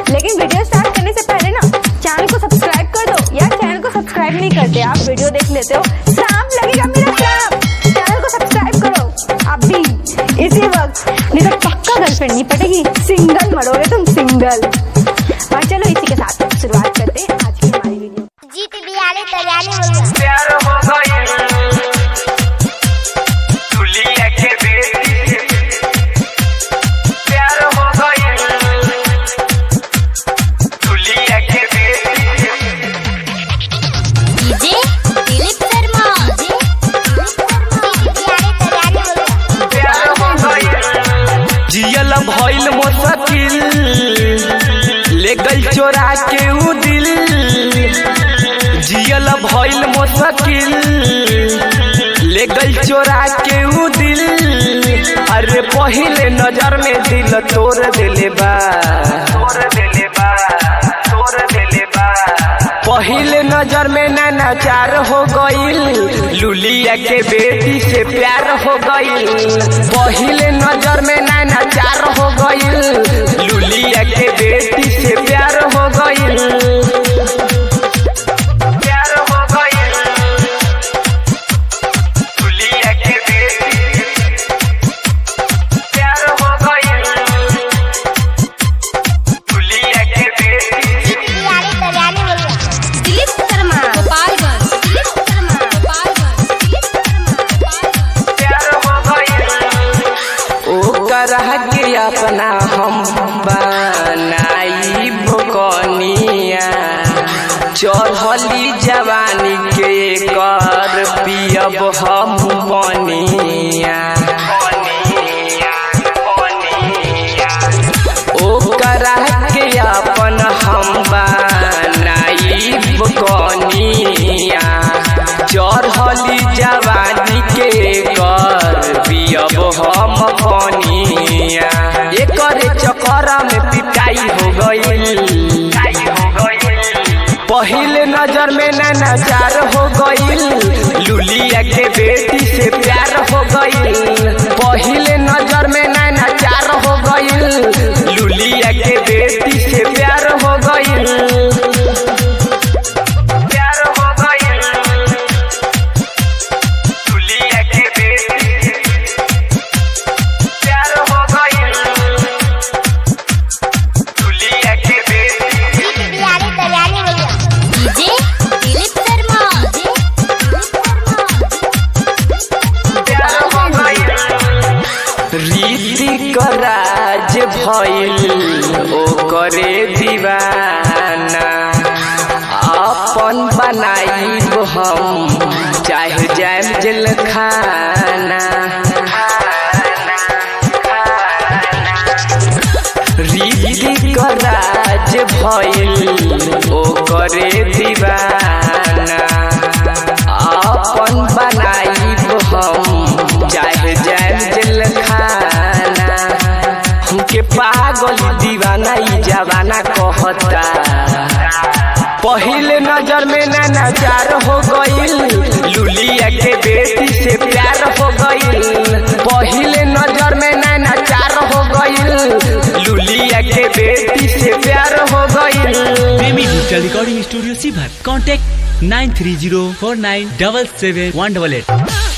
लेकिन video start करने से पहले ना चैनल को सब्सक्राइब कर दो। यार चैनल को सब्सक्राइब नहीं करते, आप वीडियो देख लेते हो, सांप लगेगा मेरा सांप। चैनल को सब्सक्राइब करो आप भी इसी वक्त, नहीं तो पक्का गर्लफ्रेंड नहीं पटेगी, सिंगल मरोगे तुम, सिंगल। और चलो इसी के साथ शुरुआत करते हैं आज की हमारी वीडियो। जीत बियाले तैयारी हो गया। प्यार हो गई दुलिया के बेटी, प्यार हो गई दुलिया के बेटी। डीजे दिलीप शर्मा, प्यार हो गई जियल भइल मुश्किल, ले गई चोरा के उ दिल। जियल भइल मुश्किल, ले गई चोरा के उ दिल। अरे पहिले नजर में दिल तोड़ देले बा, तोड़ देले बा, तोड़ देले बा। पहिले नजर में नैना चार हो गईल, लुलिया के बेटी से प्यार हो गईल। पहिले नजर में नैना चार हो गईल, लुलिया के बेटी से प्यार हो गईल। के अपना हम बनाई कनिया, चढ़ली जवानी के कर पियब हम पनिया। ओकरा के अपन हम बनाई कनिया, चढ़ली जवानी के कर पियब हम पनिया। एकर चक्कर में पिटाई हो गईल, पहिले नजर में नैना चार हो गईल, लुलिया के बेटी से प्यार हो गईल। पहिले नजर में नैना चार हो गईल, लुलिया के बेटी से प्यार हो गईल। रीति कराज भइल ओकरे दीवाना, अपन बनाइब हम चाहे जाम जेल खाना। रीति कराज भइल ओकरे दीवाना, अपन बनाइब हम चाहे जाम जेल खाना। हमके पागल दीवाना ई जवाना कहता, पहिले नजर में नैना चार हो गईल, लुलिया के बेटी से प्यार हो गईल। पहिले नजर में नैना चार हो गईल, लुलिया के बेटी से प्यार हो गईल। प्रेमी डिजिटल रिकॉर्डिंग स्टूडियो सीभर, कॉन्टैक्ट 9304977188।